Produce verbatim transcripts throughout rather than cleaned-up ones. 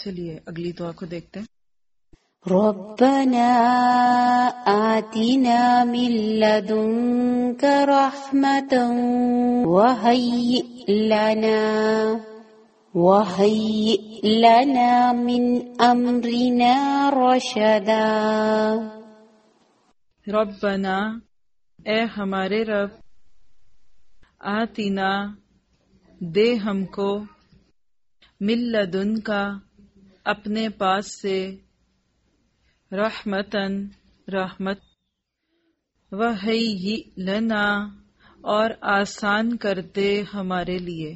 چلیے اگلی دعا کو دیکھتے ہیں. ربنا آتنا من لدنك رحمة وهيئ لنا وهيئ لنا من أمرنا رشدا. ربنا اے ہمارے رب، آتینا دے ہم کو، من لدن کا اپنے پاس سے، رحمتن رحمت، وہیئ لنا اور آسان کر دے ہمارے لیے،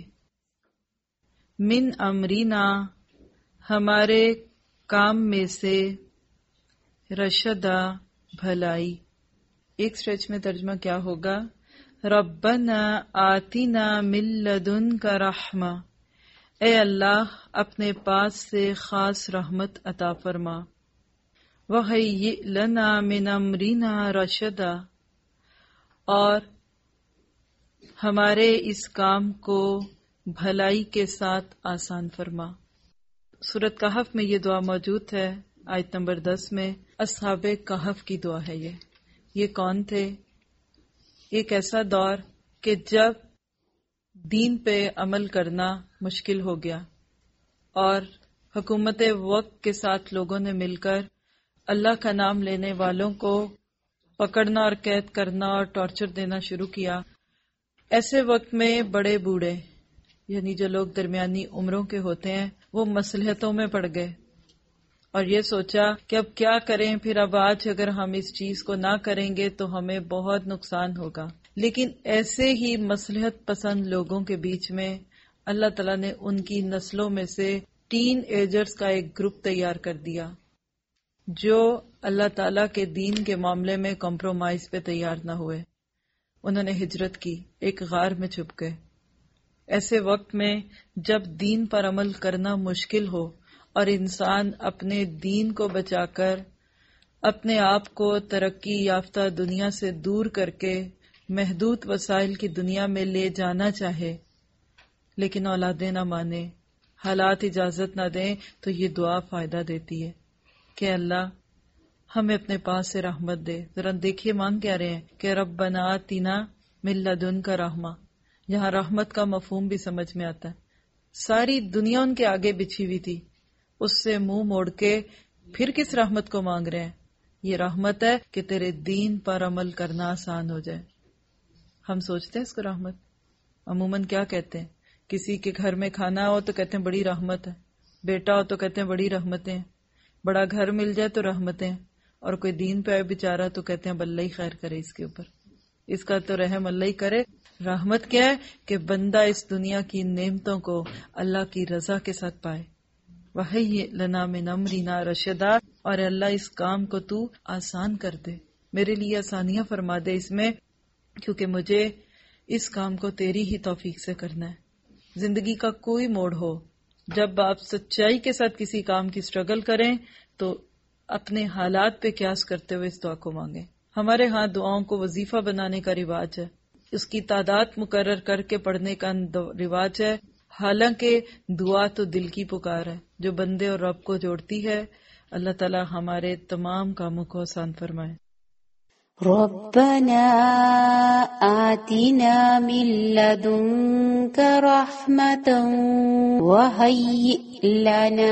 من امرینا ہمارے کام میں سے، رشدا بھلائی. ایک سٹریچ میں ترجمہ کیا ہوگا؟ ربنا آتنا من لدنک رحمہ، اے اللہ اپنے پاس سے خاص رحمت عطا فرما، وہیئ لنا من امرنا رشدا اور ہمارے اس کام کو بھلائی کے ساتھ آسان فرما. سورۃ کہف میں یہ دعا موجود ہے، آیت نمبر دس میں. اصحاب کہف کی دعا ہے یہ. یہ کون تھے؟ ایک ایسا دور کہ جب دین پہ عمل کرنا مشکل ہو گیا اور حکومت وقت کے ساتھ لوگوں نے مل کر اللہ کا نام لینے والوں کو پکڑنا اور قید کرنا اور ٹارچر دینا شروع کیا. ایسے وقت میں بڑے بوڑھے یعنی جو لوگ درمیانی عمروں کے ہوتے ہیں وہ مصلحتوں میں پڑ گئے اور یہ سوچا کہ اب کیا کریں، پھر اب آج اگر ہم اس چیز کو نہ کریں گے تو ہمیں بہت نقصان ہوگا. لیکن ایسے ہی مصلحت پسند لوگوں کے بیچ میں اللہ تعالیٰ نے ان کی نسلوں میں سے ٹین ایجرز کا ایک گروپ تیار کر دیا جو اللہ تعالیٰ کے دین کے معاملے میں کمپرومائز پہ تیار نہ ہوئے. انہوں نے ہجرت کی، ایک غار میں چھپ گئے. ایسے وقت میں جب دین پر عمل کرنا مشکل ہو اور انسان اپنے دین کو بچا کر اپنے آپ کو ترقی یافتہ دنیا سے دور کر کے محدود وسائل کی دنیا میں لے جانا چاہے لیکن اولادیں نہ مانے، حالات اجازت نہ دیں، تو یہ دعا فائدہ دیتی ہے کہ اللہ ہمیں اپنے پاس سے رحمت دے. ذرا دیکھیے مانگ کیا رہے ہیں کہ ربنا آتنا من لدنک رحمہ. یہاں رحمت کا مفہوم بھی سمجھ میں آتا ہے. ساری دنیا ان کے آگے بچھی ہوئی تھی، اس سے منہ موڑ کے پھر کس رحمت کو مانگ رہے ہیں؟ یہ رحمت ہے کہ تیرے دین پر عمل کرنا آسان ہو جائے. ہم سوچتے ہیں اس کو رحمت، عموماً کیا کہتے ہیں؟ کسی کے گھر میں کھانا ہو تو کہتے ہیں بڑی رحمت ہے، بیٹا ہو تو کہتے ہیں بڑی رحمتیں، بڑا گھر مل جائے تو رحمتیں، اور کوئی دین پہ آئے بیچارہ تو کہتے ہیں اللہ ہی خیر کرے اس کے اوپر، اس کا تو رحم اللہ ہی کرے. رحمت کیا ہے؟ کہ بندہ اس دنیا کی نعمتوں کو اللہ کی رضا کے ساتھ پائے. وَهَيِّئْ لَنَا مِنْ أَمْرِنَا رَشَدًا، اور اللہ اس کام کو تو آسان کر دے، میرے لیے آسانیاں فرما دے اس میں، کیونکہ مجھے اس کام کو تیری ہی توفیق سے کرنا ہے. زندگی کا کوئی موڑ ہو، جب آپ سچائی کے ساتھ کسی کام کی سٹرگل کریں تو اپنے حالات پہ قیاس کرتے ہوئے اس دعا کو مانگیں. ہمارے ہاں دعاؤں کو وظیفہ بنانے کا رواج ہے، اس کی تعداد مقرر کر کے پڑھنے کا رواج ہے، حالانکہ دعا تو دل کی پکار ہے جو بندے اور رب کو جوڑتی ہے. اللہ تعالی ہمارے تمام کاموں کو آسان فرمائے. ربنا آتنا من لدنك رحمة وهيئ لنا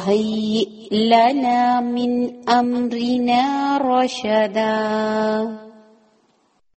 وهيئ لنا من أمرنا رشدا.